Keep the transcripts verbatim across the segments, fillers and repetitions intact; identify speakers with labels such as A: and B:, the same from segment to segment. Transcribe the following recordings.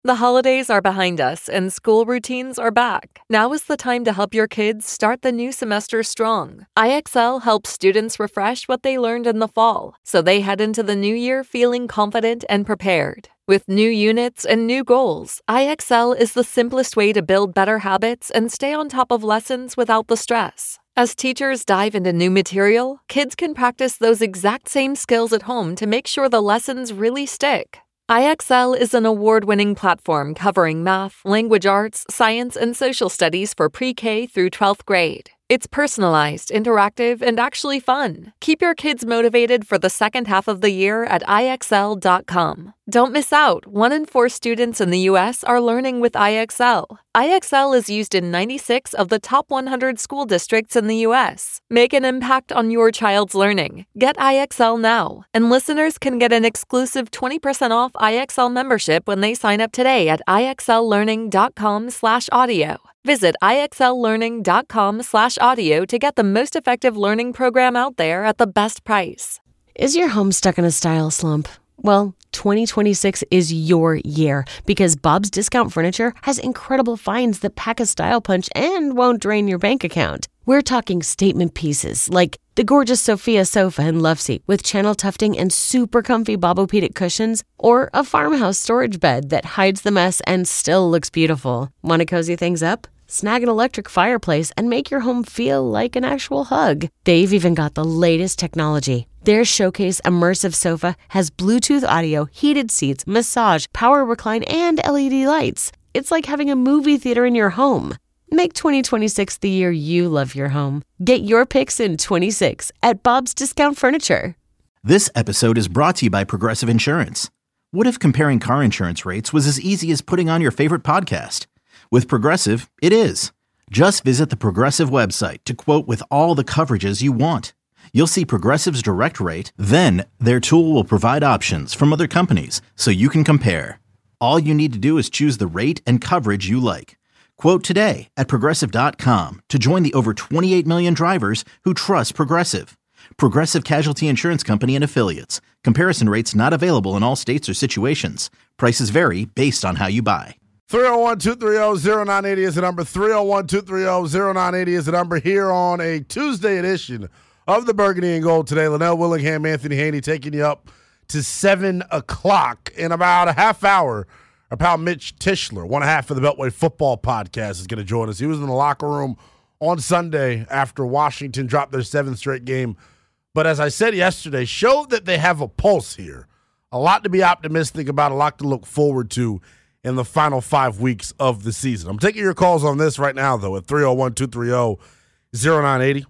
A: The holidays are behind us and school routines are back. Now is the time to help your kids start the new semester strong. I X L helps students refresh what they learned in the fall, so they head into the new year feeling confident and prepared. With new units and new goals, I X L is the simplest way to build better habits and stay on top of lessons without the stress. As teachers dive into new material, kids can practice those exact same skills at home to make sure the lessons really stick. I X L is an award-winning platform covering math, language arts, science, and social studies for pre-K through twelfth grade. It's personalized, interactive, and actually fun. Keep your kids motivated for the second half of the year at I X L dot com. Don't miss out. One in four students in the U S are learning with I X L. I X L is used in ninety-six of the top one hundred school districts in the U S. Make an impact on your child's learning. Get I X L now. And listeners can get an exclusive twenty percent off I X L membership when they sign up today at I X L learning dot com slash audio. Visit I X L learning dot com slash audio to get the most effective learning program out there at the best price.
B: Is your home stuck in a style slump? Well, twenty twenty-six is your year because Bob's Discount Furniture has incredible finds that pack a style punch and won't drain your bank account. We're talking statement pieces like the gorgeous Sophia sofa and love seat with channel tufting and super comfy Bobopedic cushions, or a farmhouse storage bed that hides the mess and still looks beautiful. Want to cozy things up? Snag an electric fireplace and make your home feel like an actual hug. They've even got the latest technology. Their Showcase Immersive Sofa has Bluetooth audio, heated seats, massage, power recline, and L E D lights. It's like having a movie theater in your home. Make twenty twenty-six the year you love your home. Get your picks in twenty-six at Bob's Discount Furniture.
C: This episode is brought to you by Progressive Insurance. What if comparing car insurance rates was as easy as putting on your favorite podcast? With Progressive, it is. Just visit the Progressive website to quote with all the coverages you want. You'll see Progressive's direct rate, then their tool will provide options from other companies so you can compare. All you need to do is choose the rate and coverage you like. Quote today at Progressive dot com to join the over twenty-eight million drivers who trust Progressive. Progressive Casualty Insurance Company and Affiliates. Comparison rates not available in all states or situations. Prices vary based on how you buy.
D: three oh one, two three oh, oh nine eight oh is the number. three oh one, two three oh, oh nine eight oh is the number here on a Tuesday edition of the Burgundy and Gold today. Linnell Willingham, Anthony Haney taking you up to seven o'clock. In about a half hour, our pal Mitch Tischler, one half of the Beltway Football Podcast, is going to join us. He was in the locker room on Sunday after Washington dropped their seventh straight game. But as I said yesterday, showed that they have a pulse here. A lot to be optimistic about, a lot to look forward to in the final five weeks of the season. I'm taking your calls on this right now, though, at three oh one, two three oh, oh nine eight oh.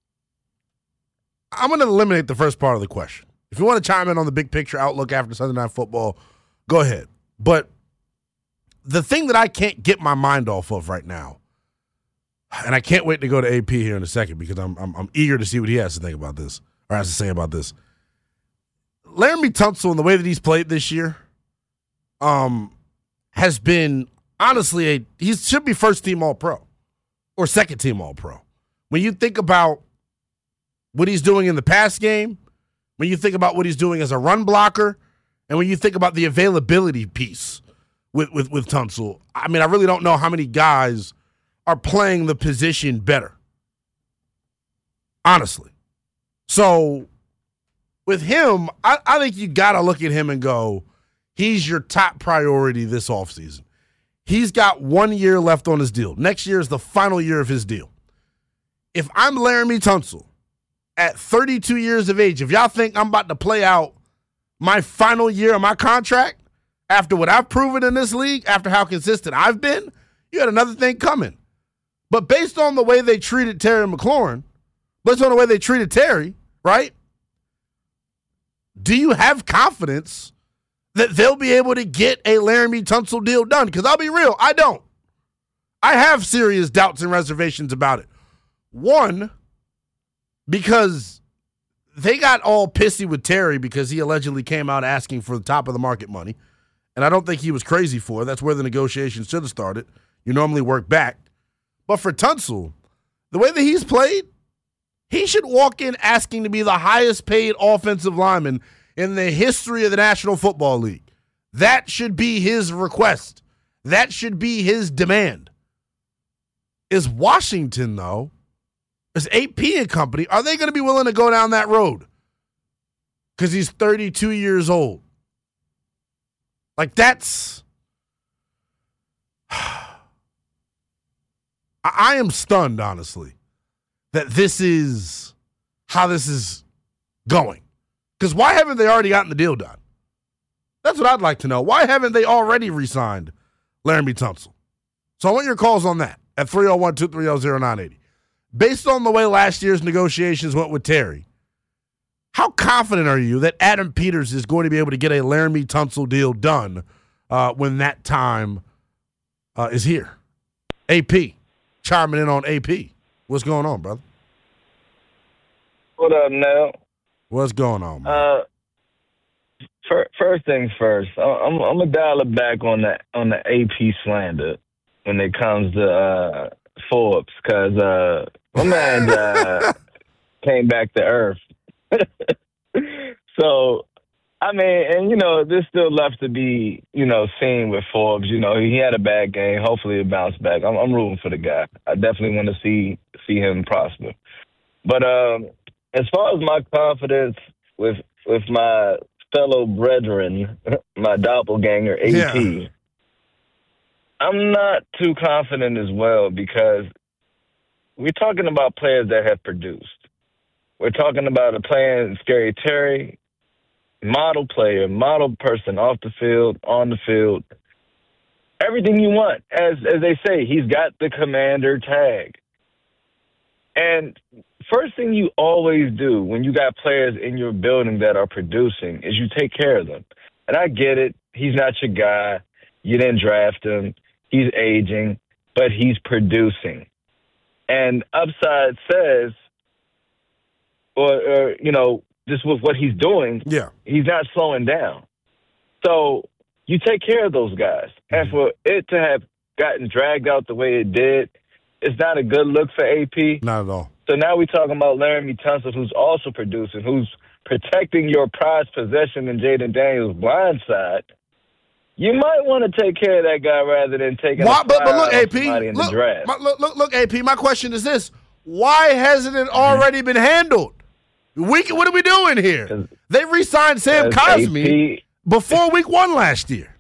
D: I'm going to eliminate the first part of the question. If you want to chime in on the big picture outlook after Sunday Night Football, go ahead. But the thing that I can't get my mind off of right now, and I can't wait to go to A P here in a second because I'm I'm, I'm eager to see what he has to think about this, or has to say about this. Laremy Tunsil and the way that he's played this year, um, has been honestly a he should be first team All Pro or second team All Pro. When you think about what he's doing in the pass game, when you think about what he's doing as a run blocker, and when you think about the availability piece with with with Tunsil, I mean, I really don't know how many guys are playing the position better, honestly. So with him, I, I think you got to look at him and go, he's your top priority this offseason. He's got one year left on his deal. Next year is the final year of his deal. If I'm Laremy Tunsil at thirty-two years of age, if y'all think I'm about to play out my final year of my contract after what I've proven in this league, after how consistent I've been, you had another thing coming. But based on the way they treated Terry McLaurin, based on the way they treated Terry, right? Do you have confidence that they'll be able to get a Laremy Tunsil deal done? Because I'll be real, I don't. I have serious doubts and reservations about it. One, because they got all pissy with Terry because he allegedly came out asking for the top of the market money. And I don't think he was crazy for it. That's where the negotiations should have started. You normally work back. But for Tunsil, the way that he's played, he should walk in asking to be the highest paid offensive lineman in the history of the National Football League. That should be his request. That should be his demand. Is Washington, though, is A P and company, are they going to be willing to go down that road? Because he's thirty-two years old. Like, that's... I am stunned, honestly, that this is how this is going. Because why haven't they already gotten the deal done? That's what I'd like to know. Why haven't they already re-signed Laremy Tunsil? So I want your calls on that at three oh one, two three oh, oh nine eight oh. Based on the way last year's negotiations went with Terry, how confident are you that Adam Peters is going to be able to get a Laremy Tunsil deal done uh, when that time uh, is here? A P, chiming in on A P. What's going on, brother?
E: What up, Nell?
D: What's going on, man?
E: Uh, fir- first things first, I'm, I'm gonna dial it back on the on the A P slander when it comes to uh, Forbes, because uh, my man uh, came back to earth. So, I mean, and you know, there's still left to be, you know, seen with Forbes. You know, he had a bad game. Hopefully, he'll bounce back. I'm, I'm rooting for the guy. I definitely want to see see him prosper. But um, as far as my confidence with with my fellow brethren, my doppelganger A P, yeah. I'm not too confident as well, because we're talking about players that have produced. We're talking about a player in Scary Terry, model player, model person off the field, on the field, everything you want. As as they say, he's got the commander tag. And first thing you always do when you got players in your building that are producing is you take care of them. And I get it. He's not your guy. You didn't draft him. He's aging, but he's producing. And Upside says, or, or you know, just with what he's doing,
D: yeah,
E: he's not slowing down. So you take care of those guys. Mm-hmm. And for it to have gotten dragged out the way it did, it's not a good look for A P.
D: Not at all.
E: So now we're talking about Laremy Tunsil, who's also producing, who's protecting your prized possession in Jaden Daniels' blind side. You might want to take care of that guy rather than taking
D: Why,
E: a
D: but, but look, A P,
E: in
D: look,
E: the draft.
D: My, look, look, look, A P, my question is this. Why hasn't it already been handled? Week, what are we doing here? They re-signed Sam Cosmi A P, before week one last year.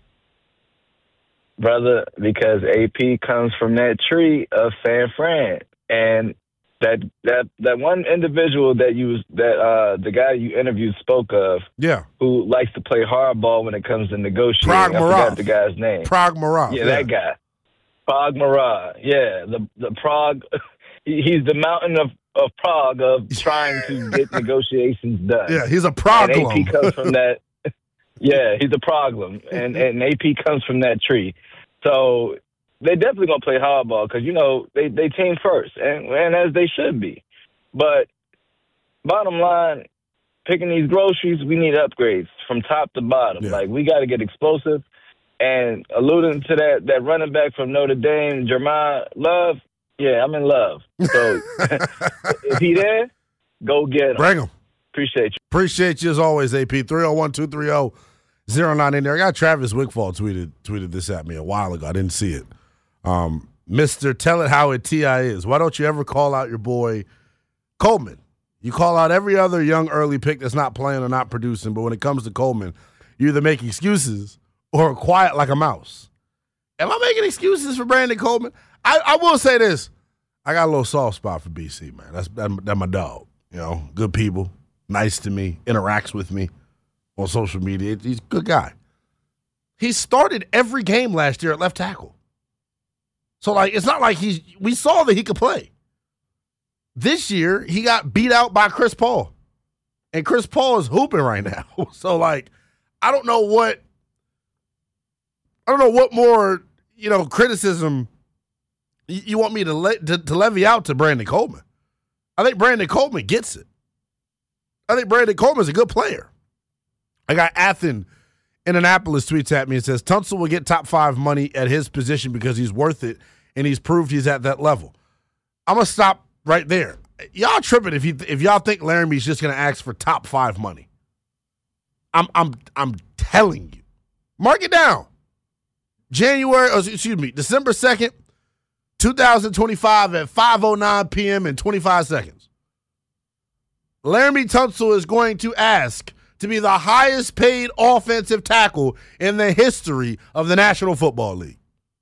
E: Brother, because A P comes from that tree of San Fran. And that that that one individual that you that uh, the guy you interviewed spoke of,
D: yeah,
E: who likes to play hardball when it comes to negotiating.
D: Prague
E: I forgot the guy's name.
D: Prague Marov.
E: Yeah,
D: yeah,
E: that guy. Prague Marov. Yeah, the the Prague. He's the mountain of, of Prague of trying to get negotiations done.
D: Yeah, he's a Praglum.
E: And A P comes from that. Yeah, he's a Praglum, and and A P comes from that tree. So they definitely gonna play hardball because you know they they team first, and and as they should be. But bottom line, picking these groceries, we need upgrades from top to bottom. Yeah. Like we got to get explosive. And alluding to that that running back from Notre Dame, Jeremiah Love. Yeah, I'm in love. So if he there, go get him.
D: Bring him.
E: Appreciate you.
D: Appreciate you as always, A P. three oh one, two three oh, oh nine in there. I got Travis Wickfall tweeted tweeted this at me a while ago. I didn't see it. Um, Mister Tell It How It T I is. Why don't you ever call out your boy Coleman? You call out every other young early pick that's not playing or not producing, but when it comes to Coleman, you either make excuses or are quiet like a mouse. Am I making excuses for Brandon Coleman? I, I will say this. I got a little soft spot for B C, man. That's, that's, that's my dog. You know, good people, nice to me, interacts with me on social media. He's a good guy. He started every game last year at left tackle. So, like, it's not like he's – we saw that he could play. This year, he got beat out by Chris Paul. And Chris Paul is hooping right now. So, like, I don't know what – I don't know what more, you know, criticism – you want me to, le- to to levy out to Brandon Coleman. I think Brandon Coleman gets it. I think Brandon Coleman is a good player. I got Athen in Annapolis tweets at me and says, Tunsil will get top five money at his position because he's worth it and he's proved he's at that level. I'm going to stop right there. Y'all tripping if you if y'all think Laramie's just going to ask for top five money. I'm I'm I'm telling you, Mark it down. January, oh, excuse me, December second, twenty twenty-five at five oh nine p.m. and twenty-five seconds. Laremy Tunsil is going to ask to be the highest paid offensive tackle in the history of the National Football League.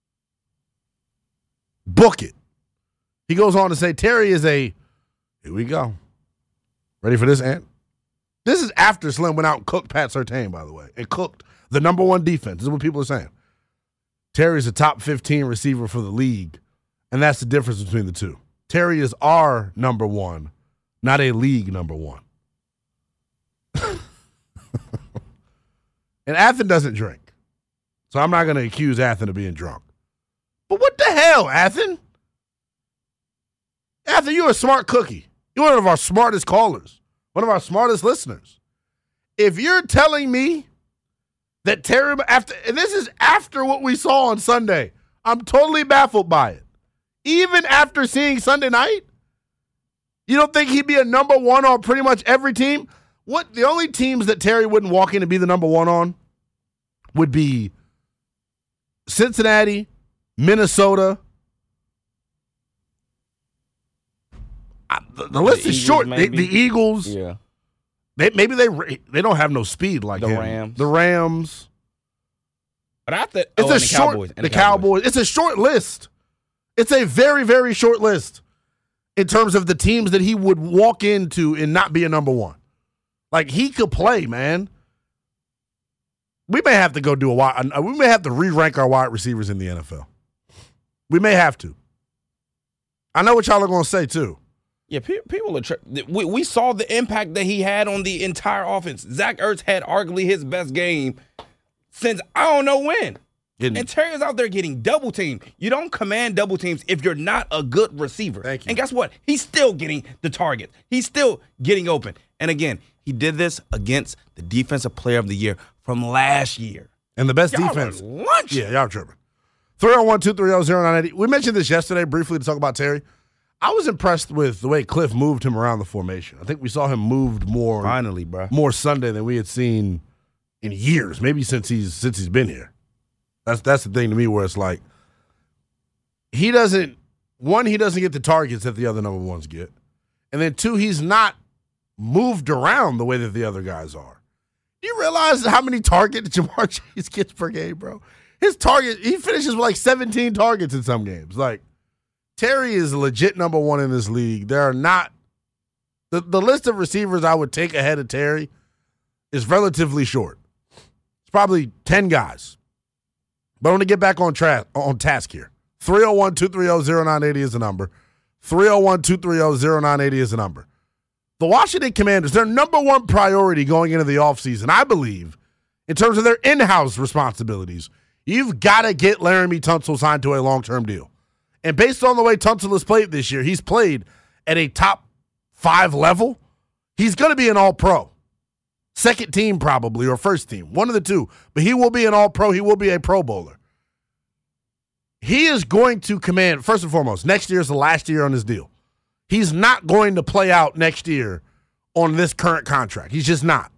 D: Book it. He goes on to say, Terry is a, here we go. Ready for this, Ant? This is after Slim went out and cooked Pat Surtain, by the way, and cooked the number one defense. This is what people are saying. Terry's a top fifteen receiver for the league, and that's the difference between the two. Terry is our number one, not a league number one. And Athen doesn't drink, so I'm not going to accuse Athen of being drunk. But what the hell, Athen? Athen, you're a smart cookie. You're one of our smartest callers, one of our smartest listeners. If you're telling me that Terry, after, and this is after what we saw on Sunday, I'm totally baffled by it. Even after seeing Sunday night, you don't think he'd be a number one on pretty much every team? What the only teams that Terry wouldn't walk in and be the number one on would be Cincinnati, Minnesota. The, the list
F: the
D: is
F: Eagles,
D: short. The,
F: maybe.
D: the Eagles,
F: Yeah.
D: they, maybe they they don't have no speed like
F: The
D: him.
F: Rams.
D: The Rams.
F: But I thought
D: It's
F: oh,
D: a
F: and the
D: short.
F: Cowboys. And
D: the Cowboys. It's a short list. It's a very very short list in terms of the teams that he would walk into and not be a number one. Like he could play, man. We may have to go do a wide. We may have to re-rank our wide receivers in the N F L. We may have to. I know what y'all are going to say too.
F: Yeah, pe- people are. Tra- we we saw the impact that he had on the entire offense. Zach Ertz had arguably his best game since I don't know when.
D: Getting,
F: and Terry's out there getting double teamed. You don't command double teams if you're not a good receiver.
D: Thank you.
F: And guess what? He's still getting the target. He's still getting open. And again, he did this against the Defensive Player of the Year from last year.
D: and the best
F: Y'all
D: defense.
F: are lunch.
D: Yeah, y'all tripping. three oh one, two three oh, oh nine eight oh. We mentioned this yesterday briefly to talk about Terry. I was impressed with the way Cliff moved him around the formation. I think we saw him moved more
F: Finally, bro.
D: more Sunday than we had seen in years, maybe since he's since he's been here. That's that's the thing to me where it's like he doesn't one, he doesn't get the targets that the other number ones get. And then two, he's not moved around the way that the other guys are. Do you realize how many targets Jamar Chase gets per game, bro? His target, he finishes with like seventeen targets in some games. Like, Terry is legit number one in this league. There are not the, the list of receivers I would take ahead of Terry is relatively short. It's probably ten guys. But I want to get back on track on task here. three oh one, two three oh, oh nine eight oh is the number. three oh one, two three oh, oh nine eight oh is the number. The Washington Commanders, their number one priority going into the offseason, I believe, in terms of their in-house responsibilities, you've got to get Laremy Tunsil signed to a long-term deal. And based on the way Tunsil has played this year, he's played at a top five level. He's going to be an all-pro. Second team probably, or first team, one of the two. But he will be an all-pro. He will be a Pro Bowler. He is going to command, first and foremost, next year is the last year on his deal. He's not going to play out next year on this current contract. He's just not.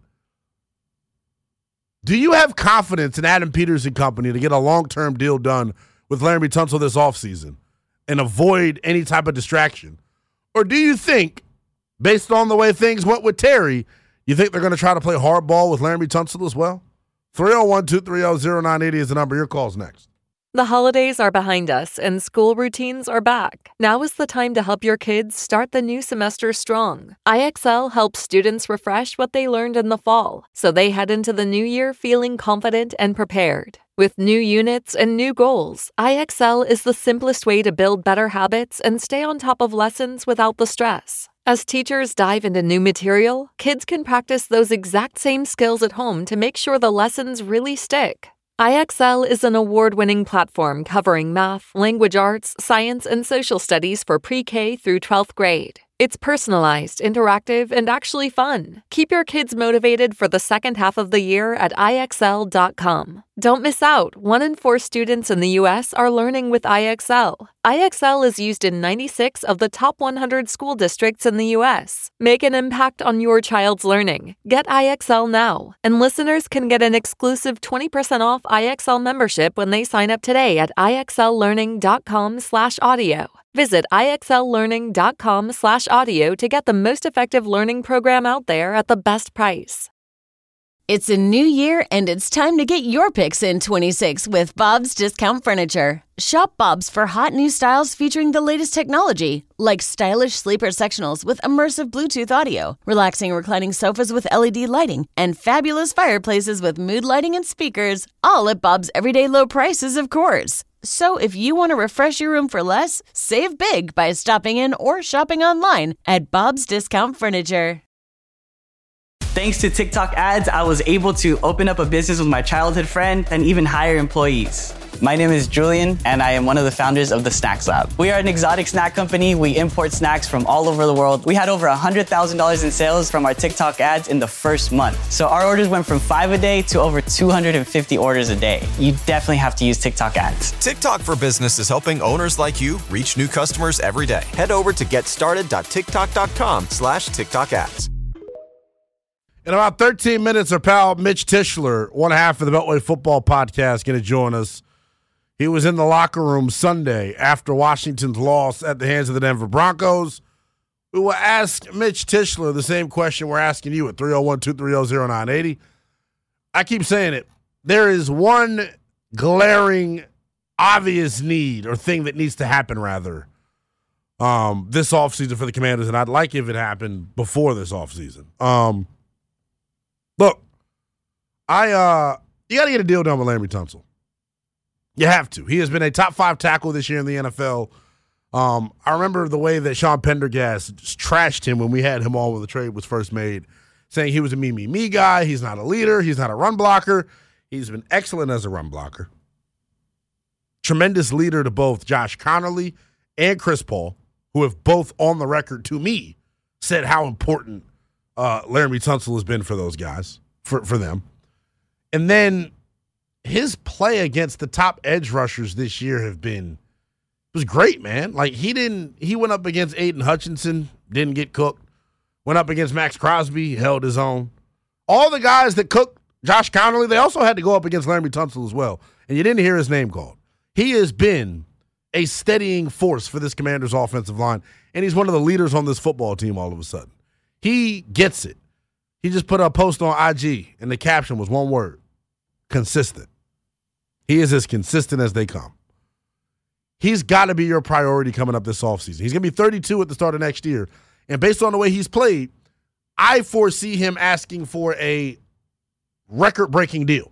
D: Do you have confidence in Adam Peters and company to get a long-term deal done with Laremy Tunsil this offseason and avoid any type of distraction? Or do you think, based on the way things went with Terry, you think they're going to try to play hardball with Laremy Tunsil as well? three oh one, two three oh, oh nine eight oh is the number. Your call's next.
A: The holidays are behind us and school routines are back. Now is the time to help your kids start the new semester strong. I X L helps students refresh what they learned in the fall, so they head into the new year feeling confident and prepared. With new units and new goals, I X L is the simplest way to build better habits and stay on top of lessons without the stress. As teachers dive into new material, kids can practice those exact same skills at home to make sure the lessons really stick. I X L is an award-winning platform covering math, language arts, science, and social studies for pre-K through twelfth grade. It's personalized, interactive, and actually fun. Keep your kids motivated for the second half of the year at I X L dot com. Don't miss out. One in four students in the U S are learning with I X L. I X L is used in ninety-six of the top one hundred school districts in the U S. Make an impact on your child's learning. Get I X L now. And listeners can get an exclusive twenty percent off I X L membership when they sign up today at IXLlearning.com slash audio. Visit IXLlearning.com slash audio to get the most effective learning program out there at the best price.
B: It's a new year, and it's time to get your picks in twenty-six with Bob's Discount Furniture. Shop Bob's for hot new styles featuring the latest technology, like stylish sleeper sectionals with immersive Bluetooth audio, relaxing reclining sofas with L E D lighting, and fabulous fireplaces with mood lighting and speakers, all at Bob's everyday low prices, of course. So if you want to refresh your room for less, save big by stopping in or shopping online at Bob's Discount Furniture.
G: Thanks to TikTok ads, I was able to open up a business with my childhood friend and even hire employees. My name is Julian, and I am one of the founders of the Snacks Lab. We are an exotic snack company. We import snacks from all over the world. We had over one hundred thousand dollars in sales from our TikTok ads in the first month. So our orders went from five a day to over two hundred fifty orders a day. You definitely have to use TikTok ads.
H: TikTok for Business is helping owners like you reach new customers every day. Head over to getstarted.tiktok.com slash TikTok ads.
D: In about thirteen minutes, our pal Mitch Tischler, one half of the Beltway Football Podcast, going to join us. He was in the locker room Sunday after Washington's loss at the hands of the Denver Broncos. We will ask Mitch Tischler the same question we're asking you at three oh one, two three oh, oh nine eight oh. I keep saying it. There is one glaring, obvious need or thing that needs to happen, rather, um, this offseason for the Commanders, and I'd like if it happened before this offseason. Um Look, I uh, you got to get a deal done with Laremy Tunsil. You have to. He has been a top five tackle this year in the N F L. Um, I remember the way that Sean Pendergast just trashed him when we had him on when the trade was first made, saying he was a me, me, me guy. He's not a leader. He's not a run blocker. He's been excellent as a run blocker. Tremendous leader to both Josh Connerly and Chris Paul, who have both on the record to me said how important Uh, Laremy Tunsil has been for those guys, for, for them. And then his play against the top edge rushers this year have been, it was great, man. Like he didn't, he went up against Aiden Hutchinson, didn't get cooked. Went up against Max Crosby, held his own. All the guys that cooked Josh Connerly, they also had to go up against Laremy Tunsil as well. And you didn't hear his name called. He has been a steadying force for this Commanders offensive line. And he's one of the leaders on this football team all of a sudden. He gets it. He just put a post on I G, and the caption was one word: consistent. He is as consistent as they come. He's got to be your priority coming up this offseason. He's going to be thirty-two at the start of next year, and based on the way he's played, I foresee him asking for a record-breaking deal.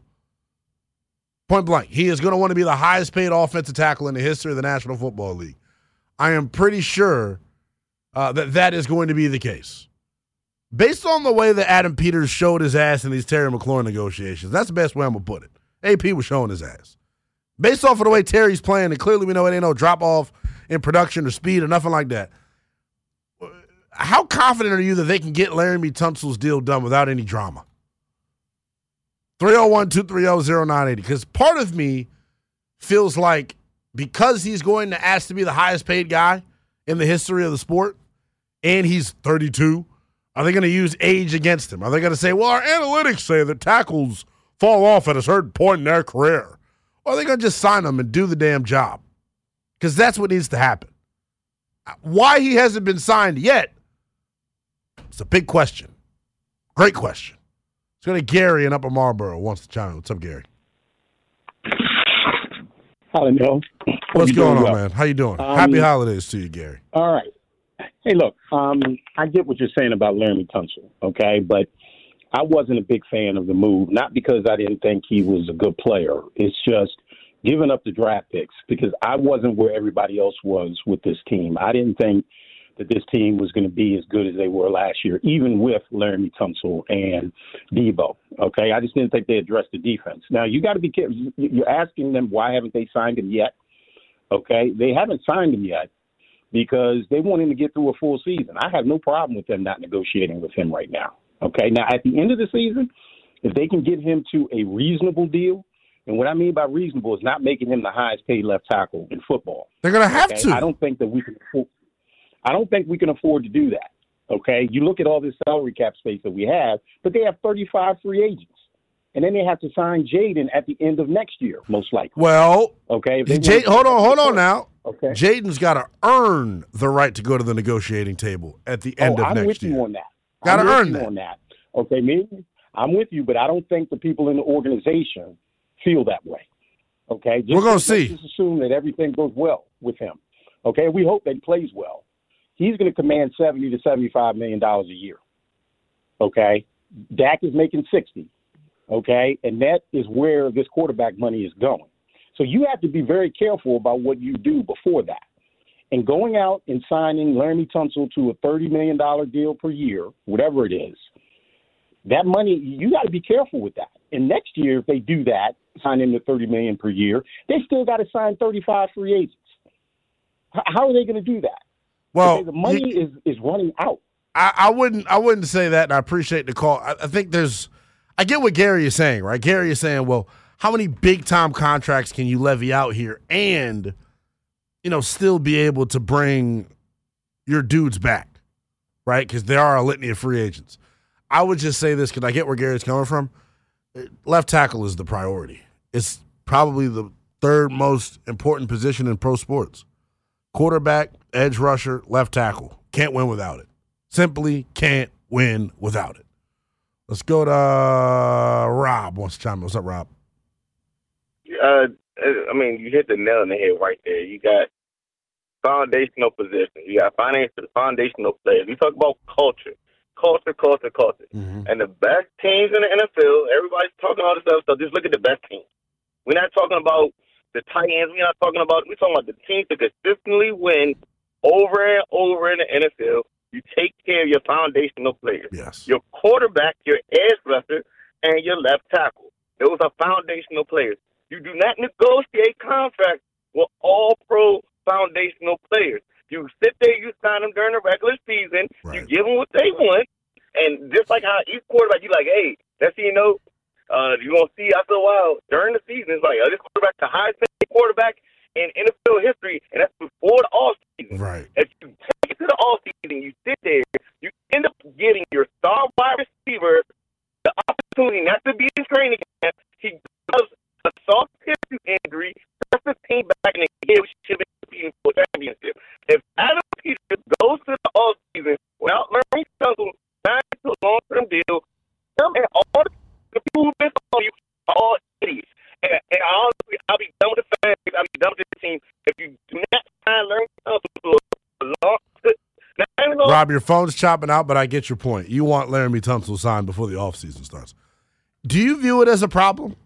D: Point blank. He is going to want to be the highest-paid offensive tackle in the history of the National Football League. I am pretty sure uh, that that is going to be the case. Based on the way that Adam Peters showed his ass in these Terry McLaurin negotiations, that's the best way I'm going to put it. A P was showing his ass. Based off of the way Terry's playing, and clearly we know it ain't no drop-off in production or speed or nothing like that, how confident are you that they can get Laremy Tunsil's deal done without any drama? three oh one, two three oh, oh nine eight oh. Because part of me feels like because he's going to ask to be the highest-paid guy in the history of the sport, and he's thirty-two, are they going to use age against him? Are they going to say, well, our analytics say that tackles fall off at a certain point in their career? Or are they going to just sign them and do the damn job? Because that's what needs to happen. Why he hasn't been signed yet, it's a big question. Great question. Let's go to Gary in Upper Marlboro wants to chime in. What's up, Gary?
I: Hello, Neil.
D: What's going on, well? man? How you doing? Um, Happy holidays to you, Gary.
I: All right. Hey, look, um, I get what you're saying about Laremy Tunsil, okay? But I wasn't a big fan of the move, not because I didn't think he was a good player. It's just giving up the draft picks because I wasn't where everybody else was with this team. I didn't think that this team was going to be as good as they were last year, even with Laremy Tunsil and Debo, okay? I just didn't think they addressed the defense. Now, you got to be careful. You're asking them why haven't they signed him yet, okay? They haven't signed him yet because they want him to get through a full season. I have no problem with them not negotiating with him right now. Okay, now at the end of the season, if they can get him to a reasonable deal, and what I mean by reasonable is not making him the highest paid left tackle in football,
D: They're going to have
I: okay?
D: to.
I: I don't think that we can. Afford, I don't think we can afford to do that. Okay, you look at all this salary cap space that we have, but they have thirty-five free agents, and then they have to sign Jaden at the end of next year, most likely.
D: Well,
I: okay. If they
D: Jay, hold on, hold on now.
I: Okay,
D: Jaden's got to earn the right to go to the negotiating table at the end
I: oh,
D: of
I: I'm
D: next
I: with
D: year.
I: you on that.
D: Got to
I: I'm with
D: earn
I: you
D: that.
I: on that. Okay, me, I'm with you, but I don't think the people in the organization feel that way. Okay, just,
D: We're gonna
I: let's
D: see.
I: Just assume that everything goes well with him. Okay, we hope that he plays well. He's going to command seventy to seventy-five million dollars a year. Okay, Dak is making sixty. Okay, and that is where this quarterback money is going. So you have to be very careful about what you do before that. And going out and signing Laremy Tunsil to a thirty million dollars deal per year, whatever it is, that money, you got to be careful with that. And next year, if they do that, sign him to thirty million dollars per year, they still got to sign thirty-five free agents. H- how are they going to do that?
D: Well,
I: because the money
D: you,
I: is, is running out.
D: I, I wouldn't I wouldn't say that, and I appreciate the call. I, I think there's – I get what Gary is saying, right? Gary is saying, well, how many big-time contracts can you levy out here and, you know, still be able to bring your dudes back, right? Because there are a litany of free agents. I would just say this because I get where Gary's coming from. Left tackle is the priority. It's probably the third most important position in pro sports. Quarterback, edge rusher, left tackle. Can't win without it. Simply can't win without it. Let's go to uh, Rob. Wants to chime in. What's up, Rob?
J: Uh, I mean, you hit the nail on the head right there. You got foundational positions. You got financial, foundational players. We talk about culture. Culture, culture, culture. Mm-hmm. And the best teams in the N F L, everybody's talking all this stuff, so just look at the best teams. We're not talking about the tight ends. We're not talking about, we're talking about the teams that consistently win over and over in the N F L. You take care of your foundational players.
D: Yes.
J: Your quarterback, your edge rusher, and your left tackle. Those are foundational players. You do not negotiate contracts with all pro foundational players. You sit there, you sign them during the regular season, right. You give them what they want, and just like how each quarterback, you like, hey, that's, you know, uh, you're going to see after a while during the season, it's like, oh, this quarterback, the highest paid quarterback in N F L history, and that's before the offseason.
D: Right.
J: If you take it to the offseason, you sit there, you end up getting your star wide receiver the opportunity not to be in training camp. He does a soft tissue injury, just the team back in the year, which should have been competing for a championship. If Adam Peters goes to the offseason without learning something, signing to a long-term deal, them and all the people who've been on you are all idiots. And, and honestly, I'll be done with the fans. I'll be done with the team. If you do not try and learn something to a long
D: Rob, your phone's chopping out, but I get your point. You want Laremy Tunsil signed before the offseason starts. Do you view it as a problem?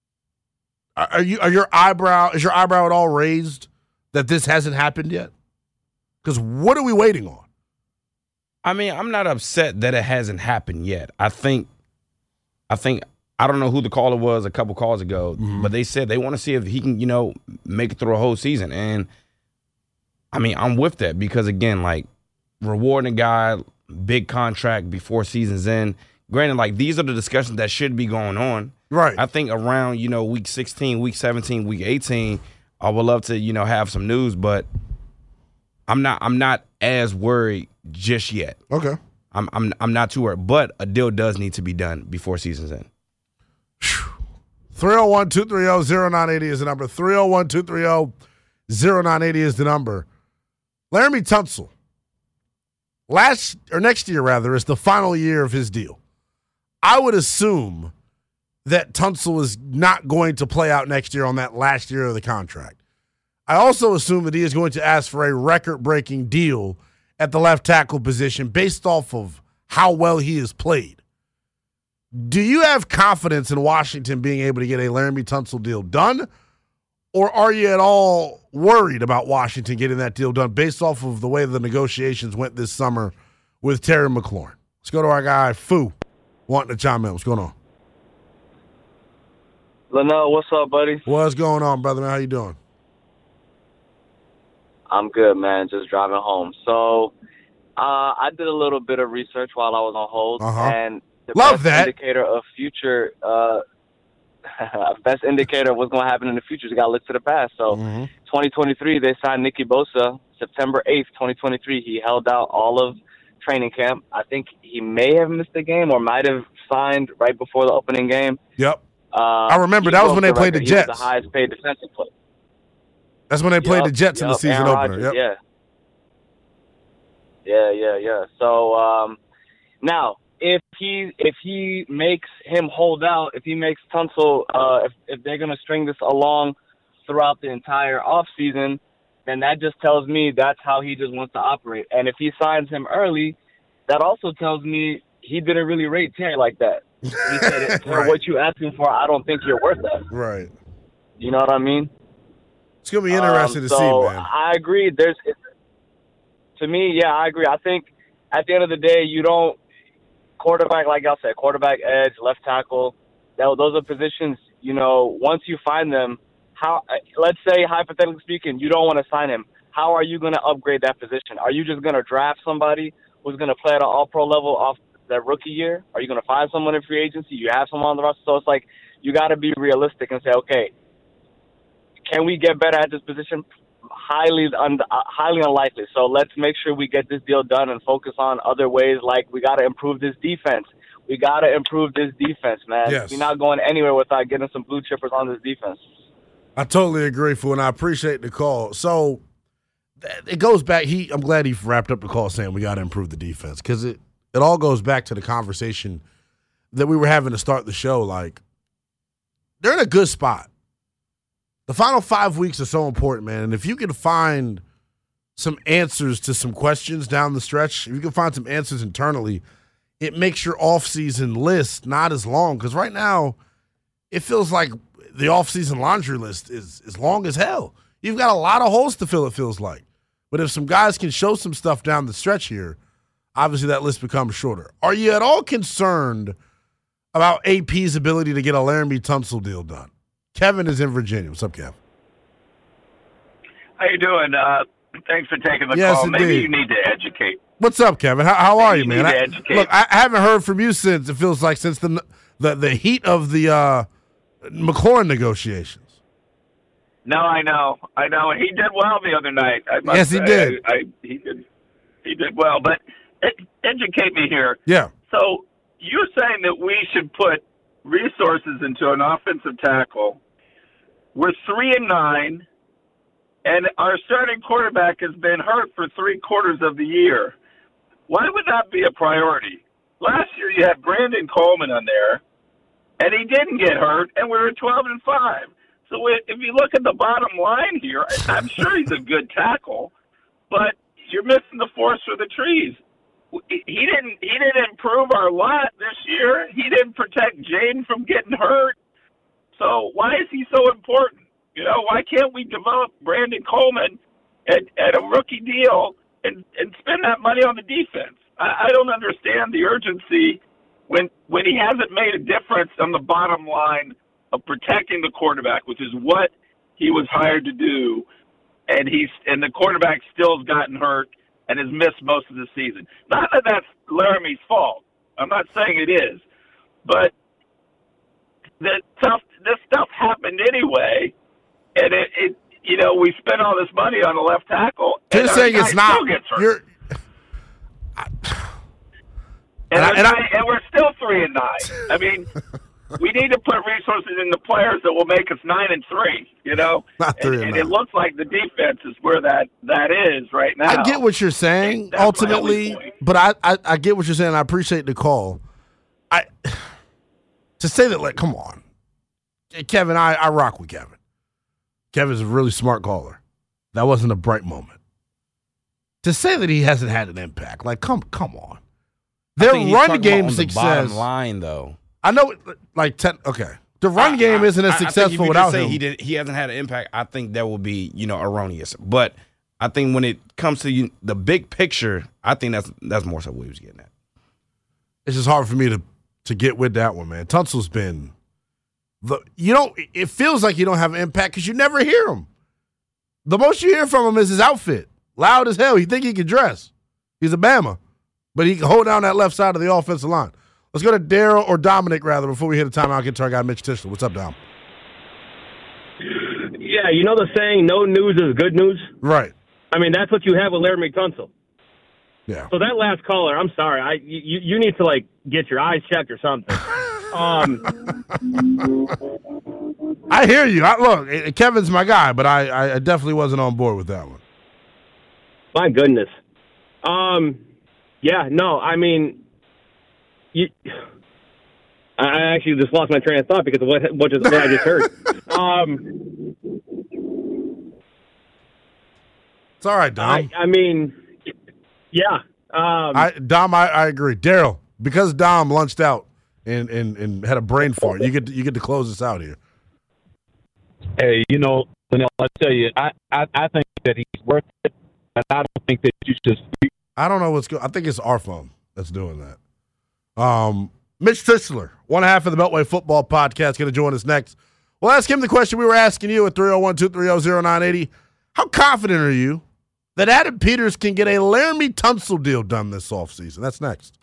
D: Are you are your eyebrow is your eyebrow at all raised that this hasn't happened yet? Because what are we waiting on?
F: I mean, I'm not upset that it hasn't happened yet. I think, I think I don't know who the caller was a couple calls ago, mm-hmm. but they said they want to see if he can, you know, make it through a whole season. And I mean, I'm with that because again, like rewarding a guy, big contract before season's end. Granted, like these are the discussions that should be going on.
D: Right.
F: I think around, you know, week sixteen, week seventeen, week eighteen, I would love to, you know, have some news, but I'm not I'm not as worried just yet.
D: Okay.
F: I'm I'm I'm not too worried, but a deal does need to be done before season's end.
D: three oh one, two three oh, oh nine eight oh is the number. three oh one, two three oh, oh nine eight oh is the number. Laremy Tunsil, last or next year rather, is the final year of his deal. I would assume that Tunsil is not going to play out next year on that last year of the contract. I also assume that he is going to ask for a record-breaking deal at the left tackle position based off of how well he has played. Do you have confidence in Washington being able to get a Laremy Tunsil deal done, or are you at all worried about Washington getting that deal done based off of the way the negotiations went this summer with Terry McLaurin? Let's go to our guy, Fu, wanting to chime in. What's going on?
K: Linnell, what's up, buddy?
D: What's going on, brother, man? How you doing?
K: I'm good, man. Just driving home. So uh, I did a little bit of research while I was on hold,
D: uh-huh.
K: and the
D: Love
K: best
D: that.
K: indicator of future uh, best indicator of what's going to happen in the future is you got to look to the past. So mm-hmm. twenty twenty-three, they signed Nicky Bosa. September eighth, twenty twenty-three, he held out all of training camp. I think he may have missed a game or might have signed right before the opening game.
D: Yep.
K: Uh,
D: I remember that was when they the played the Jets.
K: He was the highest paid defensive player.
D: That's when they played
K: yep,
D: the Jets
K: yep,
D: in the season
K: Aaron
D: opener.
K: Rodgers,
D: yep.
K: Yeah. Yeah, yeah, yeah. So um, now, if he if he makes him hold out, if he makes Tunsil, uh, if, if they're going to string this along throughout the entire offseason, then that just tells me that's how he just wants to operate. And if he signs him early, that also tells me he didn't really rate Terry like that. He said, for right. what you asking for, I don't think you're worth that.
D: Right.
K: You know what I mean?
D: It's going to be interesting
K: um,
D: to
K: so
D: see, man.
K: I agree. There's, to me, yeah, I agree. I think at the end of the day, you don't, quarterback, like y'all said, quarterback, edge, left tackle, that, those are positions, you know, once you find them, how? Let's say, hypothetically speaking, you don't want to sign him. How are you going to upgrade that position? Are you just going to draft somebody who's going to play at an all-pro level off that rookie year? Are you going to find someone in free agency? You have someone on the roster. So it's like you got to be realistic and say, okay, can we get better at this position? Highly, un- highly unlikely. So let's make sure we get this deal done and focus on other ways. Like we got to improve this defense. We got to improve this defense, man.
D: Yes.
K: We're not going anywhere without getting some blue chippers on this defense.
D: I totally agree, Fu, and I appreciate the call. So it goes back. He, I'm glad he wrapped up the call saying we got to improve the defense because it, it all goes back to the conversation that we were having to start the show. Like, they're in a good spot. The final five weeks are so important, man. And if you can find some answers to some questions down the stretch, if you can find some answers internally, it makes your offseason list not as long. Because right now, it feels like the offseason laundry list is as long as hell. You've got a lot of holes to fill, it feels like. But if some guys can show some stuff down the stretch here, obviously that list becomes shorter. Are you at all concerned about A P's ability to get a Laramie Tunsil deal done? Kevin is in Virginia. What's up, Kevin?
L: How you doing? Uh, thanks for taking the
D: yes,
L: call.
D: Indeed.
L: Maybe you need to educate.
D: What's up, Kevin? How, how are you,
L: you
D: man?
L: Need
D: I,
L: to educate.
D: Look, I haven't heard from you since, it feels like, since the the, the heat of the uh, McLaurin negotiations.
L: No, I know. I know. He did well the other night. I must
D: yes, he
L: say.
D: did.
L: I, I, he did. He did well. But ed- educate me here.
D: Yeah.
L: So you're saying that we should put resources into an offensive tackle. We're three and nine, and our starting quarterback has been hurt for three quarters of the year. Why would that be a priority? Last year you had Brandon Coleman on there, and he didn't get hurt, and we were twelve and five. So if you look at the bottom line here, I'm sure he's a good tackle, but you're missing the forest for the trees. He didn't. He didn't improve our lot this year. He didn't protect Jaden from getting hurt. So why is he so important? You know, why can't we develop Brandon Coleman at, at a rookie deal and, and spend that money on the defense? I, I don't understand the urgency when when he hasn't made a difference on the bottom line of protecting the quarterback, which is what he was hired to do, and he's and the quarterback still has gotten hurt and has missed most of the season. Not that that's Laramie's fault. I'm not saying it is, but that stuff, this stuff happened anyway, and it, it, you know, we spent all this money on a left tackle.
D: You're saying it's not. You're.
L: I, and, and, I, and, I, and we're still three and nine. I mean, we need to put resources in the players that will make us nine and three. You know,
D: not three
L: and,
D: and,
L: and it looks like the defense is where that that is right now.
D: I get what you're saying ultimately, but I, I I get what you're saying. I appreciate the call. I. To say that, like, come on. Kevin, I, I rock with Kevin. Kevin's a really smart caller. That wasn't a bright moment. To say that he hasn't had an impact, like, come come on. Their run game success.
F: Bottom line, though.
D: I know, like, ten, okay. The run
F: I,
D: game
F: I,
D: isn't as
F: I,
D: successful
F: I think if you
D: without
F: just say
D: him.
F: He, did, he hasn't had an impact. I think that will be, you know, erroneous. But I think when it comes to you, the big picture, I think that's that's more so what he was getting at.
D: It's just hard for me to to get with that one, man. Tunsil's been the you don't. It feels like you don't have an impact because you never hear him. The most you hear from him is his outfit, loud as hell. You think he can dress? He's a Bama, but he can hold down that left side of the offensive line. Let's go to Daryl or Dominic, rather, before we hit a timeout. Get to our guy, Mitch Tischler. What's up, Dom?
M: Yeah, you know the saying, no news is good news?
D: Right.
M: I mean, that's what you have with Laremy Tunsil.
D: Yeah.
M: So that last caller, I'm sorry. I you, you need to, like, get your eyes checked or something. um,
D: I hear you. I, look, Kevin's my guy, but I, I definitely wasn't on board with that one.
M: My goodness. Um, yeah, no, I mean, you, I actually just lost my train of thought because of what, what, just, what I just heard. Um,
D: it's all right, Dom.
M: I, I mean, yeah. Um,
D: I, Dom, I, I agree. Daryl, because Dom lunched out and, and, and had a brain fart, you get to, you get to close this out here.
N: Hey, you know, I'll tell you, I, I, I think that he's worth it, and I don't think that you should.
D: I don't know what's going. I think it's our phone that's doing that. Um, Mitch Tischler, one half of the Beltway Football Podcast, going to join us next. We'll ask him the question we were asking you at three oh one, two three oh, oh nine eight oh. How confident are you that Adam Peters can get a Laremy Tunsil deal done this offseason? That's next.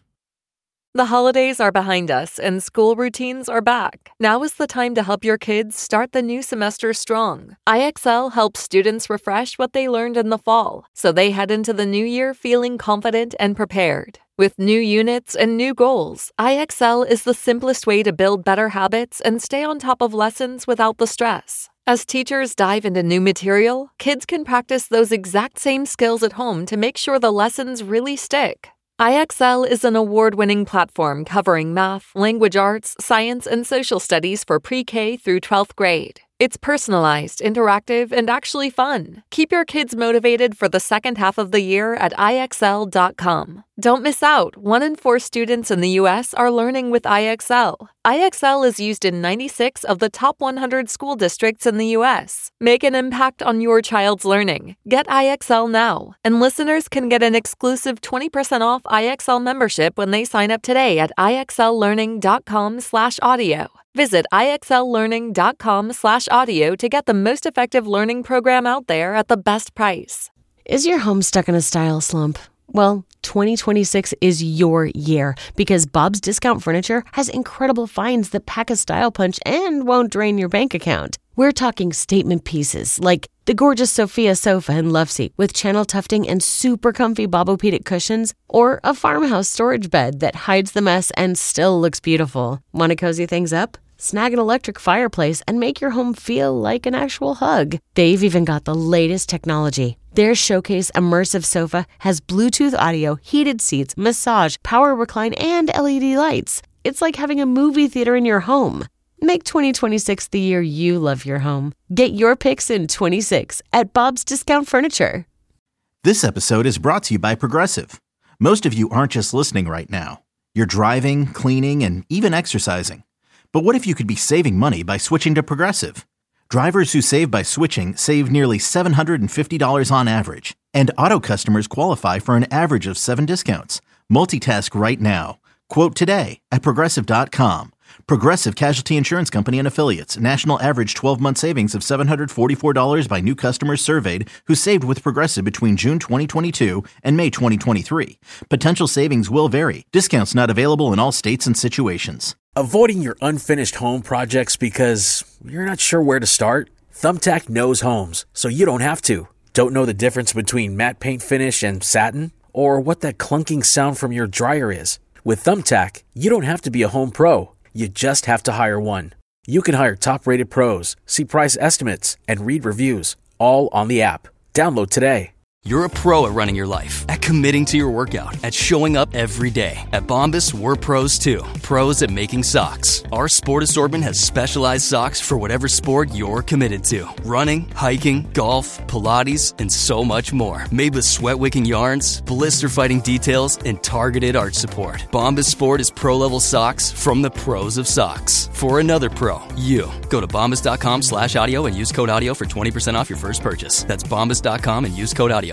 A: The holidays are behind us and school routines are back. Now is the time to help your kids start the new semester strong. I X L helps students refresh what they learned in the fall, so they head into the new year feeling confident and prepared. With new units and new goals, I X L is the simplest way to build better habits and stay on top of lessons without the stress. As teachers dive into new material, kids can practice those exact same skills at home to make sure the lessons really stick. I X L is an award-winning platform covering math, language arts, science, and social studies for pre-K through twelfth grade. It's personalized, interactive, and actually fun. Keep your kids motivated for the second half of the year at I X L dot com. Don't miss out. One in four students in the U S are learning with I X L. I X L is used in ninety-six of the top one hundred school districts in the U S. Make an impact on your child's learning. Get I X L now. And listeners can get an exclusive twenty percent off I X L membership when they sign up today at I X L learning dot com slash audio. Visit I X L learning dot com slash audio to get the most effective learning program out there at the best price.
B: Is your home stuck in a style slump? Well, twenty twenty-six is your year because Bob's Discount Furniture has incredible finds that pack a style punch and won't drain your bank account. We're talking statement pieces like the gorgeous Sophia sofa and love seat with channel tufting and super comfy Bobopedic cushions, or a farmhouse storage bed that hides the mess and still looks beautiful. Want to cozy things up? Snag an electric fireplace and make your home feel like an actual hug. They've even got the latest technology. Their Showcase Immersive Sofa has Bluetooth audio, heated seats, massage, power recline, and L E D lights. It's like having a movie theater in your home. Make twenty twenty-six the year you love your home. Get your picks in twenty-six at Bob's Discount Furniture.
C: This episode is brought to you by Progressive. Most of you aren't just listening right now. You're driving, cleaning, and even exercising. But what if you could be saving money by switching to Progressive? Drivers who save by switching save nearly seven hundred fifty dollars on average. And auto customers qualify for an average of seven discounts. Multitask right now. Quote today at Progressive dot com. Progressive Casualty Insurance Company and Affiliates. National average twelve-month savings of seven hundred forty-four dollars by new customers surveyed who saved with Progressive between June twenty twenty-two and May twenty twenty-three. Potential savings will vary. Discounts not available in all states and situations.
O: Avoiding your unfinished home projects because you're not sure where to start? Thumbtack knows homes, so you don't have to. Don't know the difference between matte paint finish and satin? Or what that clunking sound from your dryer is? With Thumbtack, you don't have to be a home pro. You just have to hire one. You can hire top-rated pros, see price estimates, and read reviews, all on the app. Download today.
P: You're a pro at running your life, at committing to your workout, at showing up every day. At Bombas, we're pros too. Pros at making socks. Our sport assortment has specialized socks for whatever sport you're committed to. Running, hiking, golf, Pilates, and so much more. Made with sweat-wicking yarns, blister-fighting details, and targeted arch support. Bombas Sport is pro-level socks from the pros of socks. For another pro, you. Go to bombas dot com slash audio and use code audio for twenty percent off your first purchase. That's bombas dot com and use code audio.